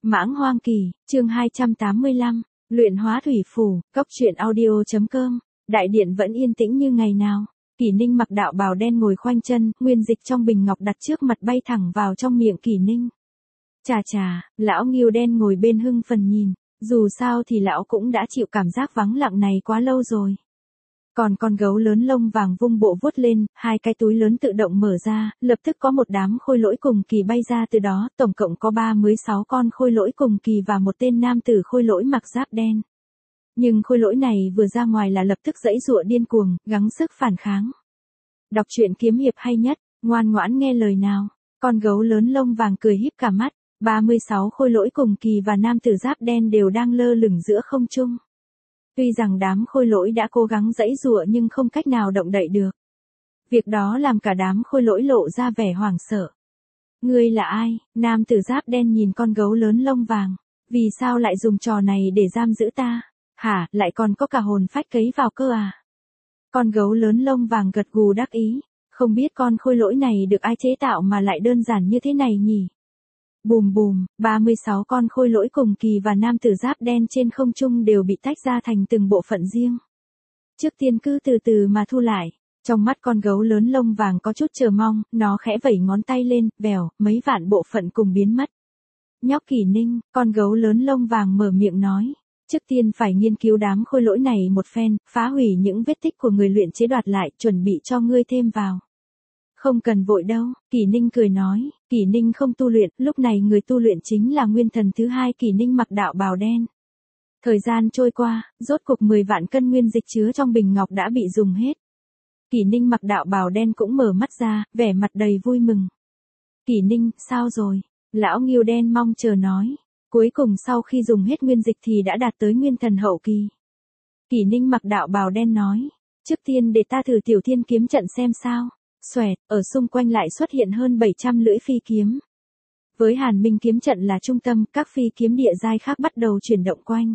Mãng Hoang Kỳ, chương 285, luyện hóa thủy phù, cốc truyện audio.com, đại điện vẫn yên tĩnh như ngày nào. Kỷ Ninh mặc đạo bào đen ngồi khoanh chân, nguyên dịch trong bình ngọc đặt trước mặt bay thẳng vào trong miệng Kỷ Ninh. Chà chà, lão Ngưu đen ngồi bên hưng phần nhìn, dù sao thì lão cũng đã chịu cảm giác vắng lặng này quá lâu rồi. Còn con gấu lớn lông vàng vung bộ vuốt lên, hai cái túi lớn tự động mở ra, lập tức có một đám khôi lỗi cùng kỳ bay ra từ đó, tổng cộng có 36 con khôi lỗi cùng kỳ và một tên nam tử khôi lỗi mặc giáp đen. Nhưng khôi lỗi này vừa ra ngoài là lập tức giãy giụa điên cuồng, gắng sức phản kháng. Đọc truyện kiếm hiệp hay nhất, ngoan ngoãn nghe lời nào. Con gấu lớn lông vàng cười híp cả mắt, 36 khôi lỗi cùng kỳ và nam tử giáp đen đều đang lơ lửng giữa không trung. Tuy rằng đám khôi lỗi đã cố gắng giãy giụa nhưng không cách nào động đậy được. Việc đó làm cả đám khôi lỗi lộ ra vẻ hoảng sợ. Ngươi là ai? Nam tử giáp đen nhìn con gấu lớn lông vàng. Vì sao lại dùng trò này để giam giữ ta? Hả, lại còn có cả hồn phách cấy vào cơ à? Con gấu lớn lông vàng gật gù đắc ý. Không biết con khôi lỗi này được ai chế tạo mà lại đơn giản như thế này nhỉ? Bùm bùm, 36 con khôi lỗi cùng kỳ và nam tử giáp đen trên không trung đều bị tách ra thành từng bộ phận riêng. Trước tiên cứ từ từ mà thu lại. Trong mắt con gấu lớn lông vàng có chút chờ mong, nó khẽ vẩy ngón tay lên, vèo, mấy vạn bộ phận cùng biến mất. Nhóc Kỷ Ninh, con gấu lớn lông vàng mở miệng nói. Trước tiên phải nghiên cứu đám khôi lỗi này một phen, phá hủy những vết tích của người luyện chế đoạt lại, chuẩn bị cho ngươi thêm vào. Không cần vội đâu, Kỷ Ninh cười nói, Kỷ Ninh không tu luyện, lúc này người tu luyện chính là nguyên thần thứ hai Kỷ Ninh mặc đạo bào đen. Thời gian trôi qua, rốt cục 10 vạn cân nguyên dịch chứa trong bình ngọc đã bị dùng hết. Kỷ Ninh mặc đạo bào đen cũng mở mắt ra, vẻ mặt đầy vui mừng. Kỷ Ninh, sao rồi? Lão Ngưu đen mong chờ nói. Cuối cùng sau khi dùng hết nguyên dịch thì đã đạt tới nguyên thần hậu kỳ. Kỷ Ninh mặc đạo bào đen nói, trước tiên để ta thử tiểu thiên kiếm trận xem sao. Xoẹt, ở xung quanh lại xuất hiện hơn 700 lưỡi phi kiếm. Với Hàn Minh kiếm trận là trung tâm, các phi kiếm địa giai khác bắt đầu chuyển động quanh.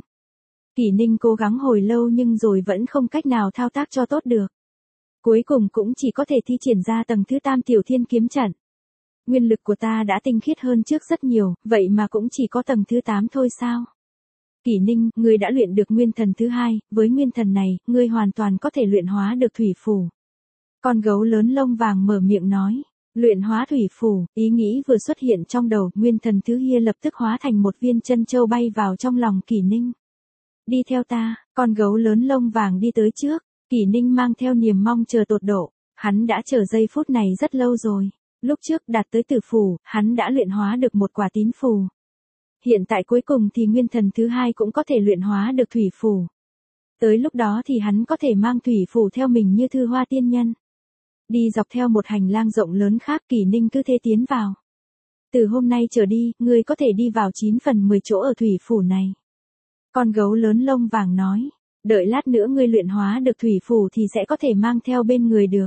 Kỷ Ninh cố gắng hồi lâu nhưng rồi vẫn không cách nào thao tác cho tốt được. Cuối cùng cũng chỉ có thể thi triển ra tầng thứ 8 tiểu thiên kiếm trận. Nguyên lực của ta đã tinh khiết hơn trước rất nhiều, vậy mà cũng chỉ có tầng thứ 8 thôi sao? Kỷ Ninh, ngươi đã luyện được nguyên thần thứ hai, với nguyên thần này, ngươi hoàn toàn có thể luyện hóa được thủy phù. Con gấu lớn lông vàng mở miệng nói, luyện hóa thủy phù, ý nghĩ vừa xuất hiện trong đầu, nguyên thần thứ hai lập tức hóa thành một viên chân châu bay vào trong lòng Kỷ Ninh. Đi theo ta, con gấu lớn lông vàng đi tới trước, Kỷ Ninh mang theo niềm mong chờ tột độ, hắn đã chờ giây phút này rất lâu rồi. Lúc trước đạt tới tử phù, hắn đã luyện hóa được một quả tín phù. Hiện tại cuối cùng thì nguyên thần thứ hai cũng có thể luyện hóa được thủy phù. Tới lúc đó thì hắn có thể mang thủy phù theo mình như Thư Hoa tiên nhân. Đi dọc theo một hành lang rộng lớn khác, Kỷ Ninh cứ thế tiến vào. Từ hôm nay trở đi, ngươi có thể đi vào 9 phần 10 chỗ ở thủy phù này. Con gấu lớn lông vàng nói, đợi lát nữa ngươi luyện hóa được thủy phù thì sẽ có thể mang theo bên người được.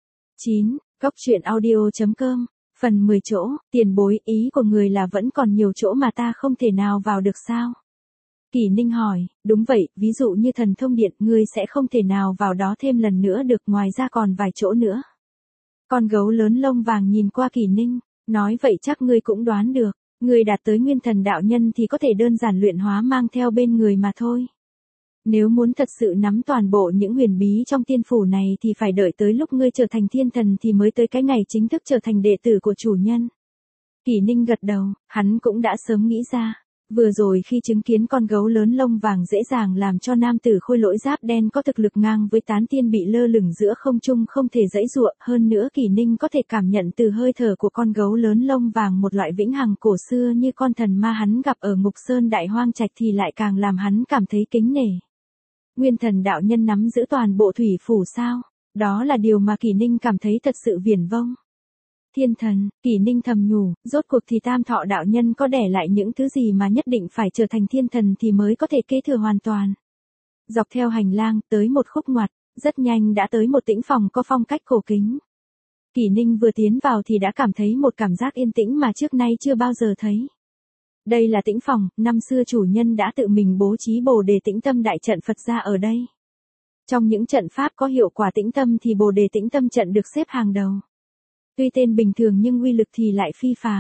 9. Cốc truyện audio.com, phần 10 chỗ, tiền bối, ý của người là vẫn còn nhiều chỗ mà ta không thể nào vào được sao? Kỷ Ninh hỏi, đúng vậy, ví dụ như thần thông điện, ngươi sẽ không thể nào vào đó thêm lần nữa được, ngoài ra còn vài chỗ nữa. Con gấu lớn lông vàng nhìn qua Kỷ Ninh, nói vậy chắc ngươi cũng đoán được, ngươi đạt tới nguyên thần đạo nhân thì có thể đơn giản luyện hóa mang theo bên người mà thôi. Nếu muốn thật sự nắm toàn bộ những huyền bí trong tiên phủ này thì phải đợi tới lúc ngươi trở thành thiên thần thì mới tới cái ngày chính thức trở thành đệ tử của chủ nhân. Kỷ Ninh gật đầu, hắn cũng đã sớm nghĩ ra. Vừa rồi khi chứng kiến con gấu lớn lông vàng dễ dàng làm cho nam tử khôi lỗi giáp đen có thực lực ngang với tán tiên bị lơ lửng giữa không trung không thể giãy giụa, hơn nữa Kỷ Ninh có thể cảm nhận từ hơi thở của con gấu lớn lông vàng một loại vĩnh hằng cổ xưa như con thần ma hắn gặp ở Ngục Sơn Đại Hoang Trạch thì lại càng làm hắn cảm thấy kính nể. Nguyên thần đạo nhân nắm giữ toàn bộ thủy phủ sao? Đó là điều mà Kỷ Ninh cảm thấy thật sự viển vông. Thiên thần, Kỷ Ninh thầm nhủ, rốt cuộc thì Tam Thọ đạo nhân có để lại những thứ gì mà nhất định phải trở thành thiên thần thì mới có thể kế thừa hoàn toàn. Dọc theo hành lang, tới một khúc ngoặt, rất nhanh đã tới một tĩnh phòng có phong cách cổ kính. Kỷ Ninh vừa tiến vào thì đã cảm thấy một cảm giác yên tĩnh mà trước nay chưa bao giờ thấy. Đây là tĩnh phòng, năm xưa chủ nhân đã tự mình bố trí Bồ Đề Tĩnh Tâm đại trận Phật ra ở đây. Trong những trận pháp có hiệu quả tĩnh tâm thì Bồ Đề Tĩnh Tâm trận được xếp hàng đầu. Tuy tên bình thường nhưng uy lực thì lại phi phàm,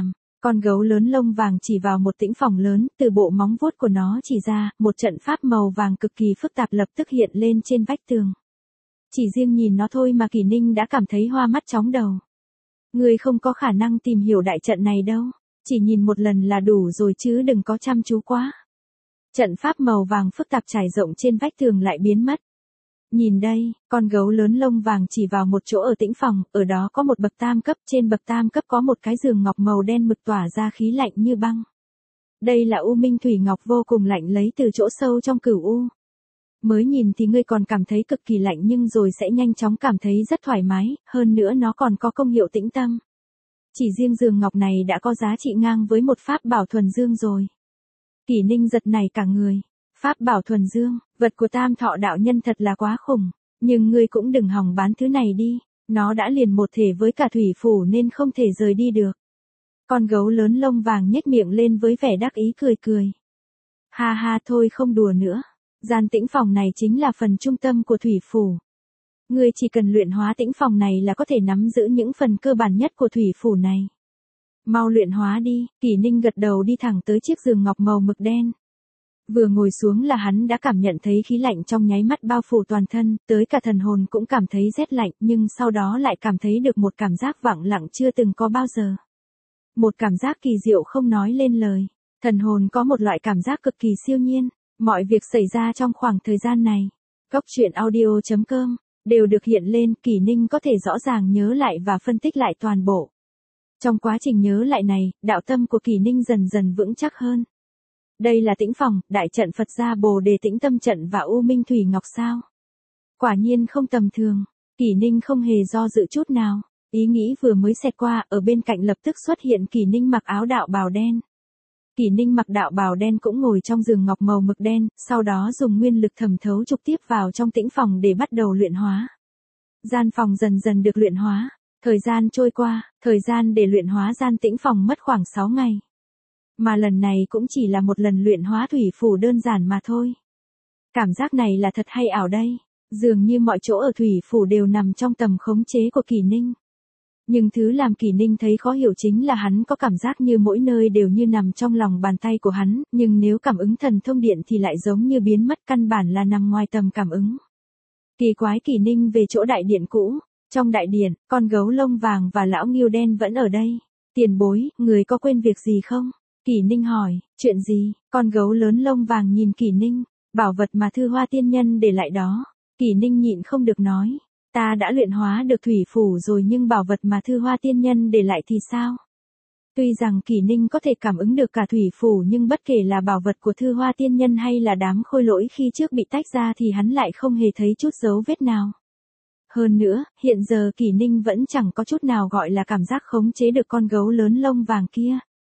Con gấu lớn lông vàng chỉ vào một tĩnh phòng lớn, từ bộ móng vuốt của nó chỉ ra, một trận pháp màu vàng cực kỳ phức tạp lập tức hiện lên trên vách tường. Chỉ riêng nhìn nó thôi mà Kỷ Ninh đã cảm thấy hoa mắt chóng đầu. Ngươi không có khả năng tìm hiểu đại trận này đâu, chỉ nhìn một lần là đủ rồi chứ đừng có chăm chú quá. Trận pháp màu vàng phức tạp trải rộng trên vách tường lại biến mất. Nhìn đây, con gấu lớn lông vàng chỉ vào một chỗ ở tĩnh phòng, ở đó có một bậc tam cấp, trên bậc tam cấp có một cái giường ngọc màu đen mực tỏa ra khí lạnh như băng. Đây là U Minh Thủy Ngọc vô cùng lạnh lấy từ chỗ sâu trong cửu u. Mới nhìn thì ngươi còn cảm thấy cực kỳ lạnh nhưng rồi sẽ nhanh chóng cảm thấy rất thoải mái, hơn nữa nó còn có công hiệu tĩnh tâm. Chỉ riêng giường ngọc này đã có giá trị ngang với một pháp bảo thuần dương rồi. Kỷ Ninh giật nảy cả người. Pháp bảo thuần dương, vật của Tam Thọ đạo nhân thật là quá khủng, nhưng ngươi cũng đừng hòng bán thứ này đi, nó đã liền một thể với cả thủy phủ nên không thể rời đi được. Con gấu lớn lông vàng nhếch miệng lên với vẻ đắc ý cười cười. Ha ha thôi không đùa nữa, gian tĩnh phòng này chính là phần trung tâm của thủy phủ. Ngươi chỉ cần luyện hóa tĩnh phòng này là có thể nắm giữ những phần cơ bản nhất của thủy phủ này. Mau luyện hóa đi, Kỷ Ninh gật đầu đi thẳng tới chiếc giường ngọc màu mực đen. Vừa ngồi xuống là hắn đã cảm nhận thấy khí lạnh trong nháy mắt bao phủ toàn thân, tới cả thần hồn cũng cảm thấy rét lạnh nhưng sau đó lại cảm thấy được một cảm giác vẳng lặng chưa từng có bao giờ. Một cảm giác kỳ diệu không nói lên lời, thần hồn có một loại cảm giác cực kỳ siêu nhiên, mọi việc xảy ra trong khoảng thời gian này. Cốc truyện audio.com đều được hiện lên, Kỷ Ninh có thể rõ ràng nhớ lại và phân tích lại toàn bộ. Trong quá trình nhớ lại này, đạo tâm của Kỷ Ninh dần dần vững chắc hơn. Đây là tĩnh phòng, đại trận Phật gia Bồ Đề Tĩnh Tâm Trận và U Minh Thủy Ngọc sao? Quả nhiên không tầm thường, Kỷ Ninh không hề do dự chút nào, ý nghĩ vừa mới xẹt qua, ở bên cạnh lập tức xuất hiện Kỷ Ninh mặc áo đạo bào đen. Kỷ Ninh mặc đạo bào đen cũng ngồi trong giường ngọc màu mực đen, sau đó dùng nguyên lực thẩm thấu trực tiếp vào trong tĩnh phòng để bắt đầu luyện hóa. Gian phòng dần dần được luyện hóa, thời gian trôi qua, thời gian để luyện hóa gian tĩnh phòng mất khoảng 6 ngày. Mà lần này cũng chỉ là một lần luyện hóa thủy phủ đơn giản mà thôi. Cảm giác này là thật hay ảo đây, dường như mọi chỗ ở thủy phủ đều nằm trong tầm khống chế của Kỷ Ninh. Nhưng thứ làm Kỷ Ninh thấy khó hiểu chính là hắn có cảm giác như mỗi nơi đều như nằm trong lòng bàn tay của hắn, nhưng nếu cảm ứng thần thông điện thì lại giống như biến mất, căn bản là nằm ngoài tầm cảm ứng. Kỳ quái, Kỷ Ninh về chỗ đại điện cũ. Trong đại điện, con gấu lông vàng và lão Ngưu đen vẫn ở đây. Tiền bối, người có quên việc gì không? Kỷ Ninh hỏi, chuyện gì? Con gấu lớn lông vàng nhìn Kỷ Ninh, bảo vật mà Thư Hoa tiên nhân để lại đó. Kỷ Ninh nhịn không được nói, ta đã luyện hóa được thủy phủ rồi nhưng bảo vật mà Thư Hoa tiên nhân để lại thì sao? Tuy rằng Kỷ Ninh có thể cảm ứng được cả thủy phủ nhưng bất kể là bảo vật của Thư Hoa tiên nhân hay là đám khôi lỗi khi trước bị tách ra thì hắn lại không hề thấy chút dấu vết nào. Hơn nữa, hiện giờ Kỷ Ninh vẫn chẳng có chút nào gọi là cảm giác khống chế được con gấu lớn lông vàng kia.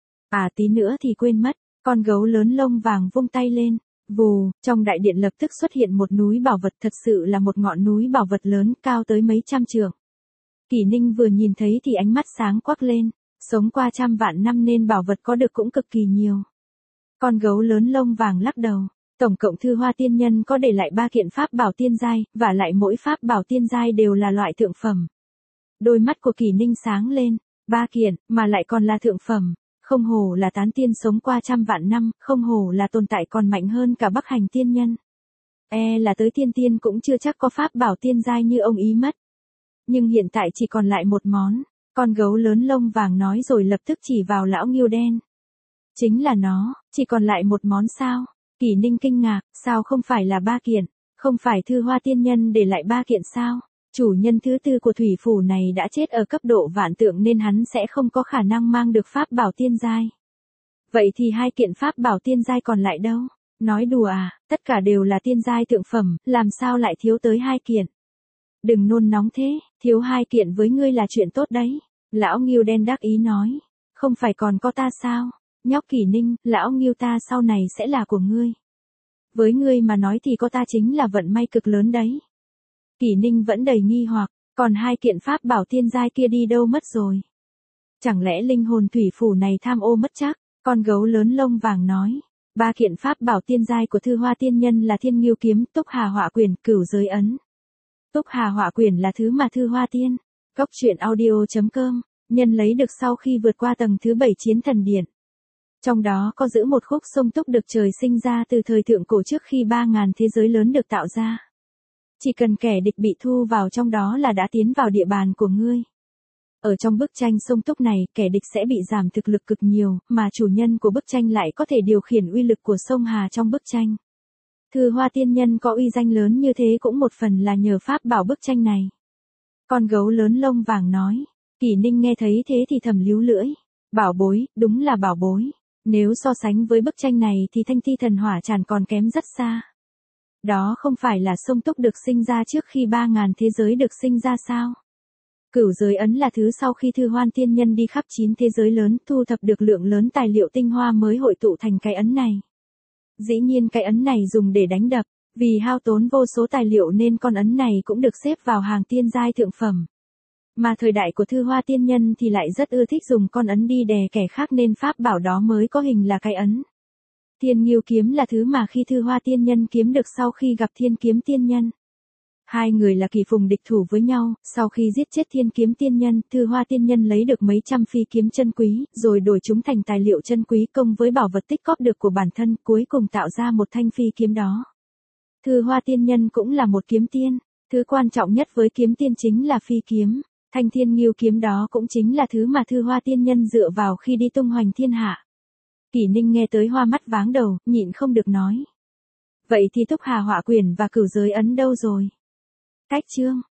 À tí nữa thì quên mất, con gấu lớn lông vàng vung tay lên, vù, trong đại điện lập tức xuất hiện một núi bảo vật, thật sự là một ngọn núi bảo vật lớn cao tới mấy trăm trượng. Kỷ Ninh vừa nhìn thấy thì ánh mắt sáng quắc lên, sống qua trăm vạn năm nên bảo vật có được cũng cực kỳ nhiều. Con gấu lớn lông vàng lắc đầu, tổng cộng Thư Hoa tiên nhân có để lại 3 kiện pháp bảo tiên giai, và lại mỗi pháp bảo tiên giai đều là loại thượng phẩm. Đôi mắt của Kỷ Ninh sáng lên, 3 kiện, mà lại còn là thượng phẩm. Không hổ là tán tiên sống qua trăm vạn năm, không hổ là tồn tại còn mạnh hơn cả Bắc Hành tiên nhân. Là tới tiên tiên cũng chưa chắc có pháp bảo tiên giai như ông ý mất. Nhưng hiện tại chỉ còn lại một món, con gấu lớn lông vàng nói rồi lập tức chỉ vào lão Ngưu đen. Chính là nó, chỉ còn lại một món sao? Kỷ Ninh kinh ngạc, sao không phải là 3 kiện, không phải Thư Hoa tiên nhân để lại 3 kiện sao? Chủ nhân thứ tư của thủy phủ này đã chết ở cấp độ vạn tượng nên hắn sẽ không có khả năng mang được pháp bảo tiên giai. Vậy thì 2 kiện pháp bảo tiên giai còn lại đâu? Nói đùa à, tất cả đều là tiên giai thượng phẩm, làm sao lại thiếu tới 2 kiện? Đừng nôn nóng thế, thiếu 2 kiện với ngươi là chuyện tốt đấy. Lão Ngưu đen đắc ý nói, không phải còn có ta sao? Nhóc Kỷ Ninh, lão Ngưu ta sau này sẽ là của ngươi. Với ngươi mà nói thì có ta chính là vận may cực lớn đấy. Kỷ Ninh vẫn đầy nghi hoặc, còn 2 kiện pháp bảo tiên giai kia đi đâu mất rồi? Chẳng lẽ linh hồn thủy phủ này tham ô mất chắc? Con gấu lớn lông vàng nói, 3 kiện pháp bảo tiên giai của Thư Hoa tiên nhân là Thiên Ngưu kiếm, Túc Hà Họa Quyển, Cửu Giới Ấn. Túc Hà Họa Quyển là thứ mà Thư Hoa tiên. Cốc truyện audio.com Nhân lấy được sau khi vượt qua tầng thứ 7 chiến thần điện. Trong đó có giữ một khúc sông túc được trời sinh ra từ thời thượng cổ trước khi 3.000 thế giới lớn được tạo ra. Chỉ cần kẻ địch bị thu vào trong đó là đã tiến vào địa bàn của ngươi. Ở trong bức tranh sông túc này, kẻ địch sẽ bị giảm thực lực cực nhiều, mà chủ nhân của bức tranh lại có thể điều khiển uy lực của sông Hà trong bức tranh. Thư Hoa Tiên Nhân có uy danh lớn như thế cũng một phần là nhờ pháp bảo bức tranh này. Con gấu lớn lông vàng nói. Kỷ Ninh nghe thấy thế thì thầm líu lưỡi. Bảo bối, đúng là bảo bối. Nếu so sánh với bức tranh này thì Thanh Thi Thần Hỏa Tràn còn kém rất xa. Đó không phải là sông túc được sinh ra trước khi 3.000 thế giới được sinh ra sao? Cửu giới ấn là thứ sau khi Thư Hoan Tiên Nhân đi khắp 9 thế giới lớn thu thập được lượng lớn tài liệu tinh hoa mới hội tụ thành cái ấn này. Dĩ nhiên cái ấn này dùng để đánh đập, vì hao tốn vô số tài liệu nên con ấn này cũng được xếp vào hàng tiên giai thượng phẩm. Mà thời đại của Thư Hoa Tiên Nhân thì lại rất ưa thích dùng con ấn đi đè kẻ khác nên pháp bảo đó mới có hình là cái ấn. Thiên Ngưu kiếm là thứ mà khi Thư Hoa Tiên Nhân kiếm được sau khi gặp Thiên Kiếm Tiên Nhân. Hai người là kỳ phùng địch thủ với nhau, sau khi giết chết Thiên Kiếm Tiên Nhân, Thư Hoa Tiên Nhân lấy được mấy trăm phi kiếm chân quý, rồi đổi chúng thành tài liệu chân quý công với bảo vật tích cóp được của bản thân, cuối cùng tạo ra một thanh phi kiếm đó. Thư Hoa Tiên Nhân cũng là một kiếm tiên, thứ quan trọng nhất với kiếm tiên chính là phi kiếm. Thanh Thiên Ngưu kiếm đó cũng chính là thứ mà Thư Hoa Tiên Nhân dựa vào khi đi tung hoành thiên hạ. Kỷ Ninh nghe tới hoa mắt váng đầu, nhịn không được nói. Vậy thì Túc Hà Họa Quyển và Cửu Giới ấn đâu rồi? Cách chương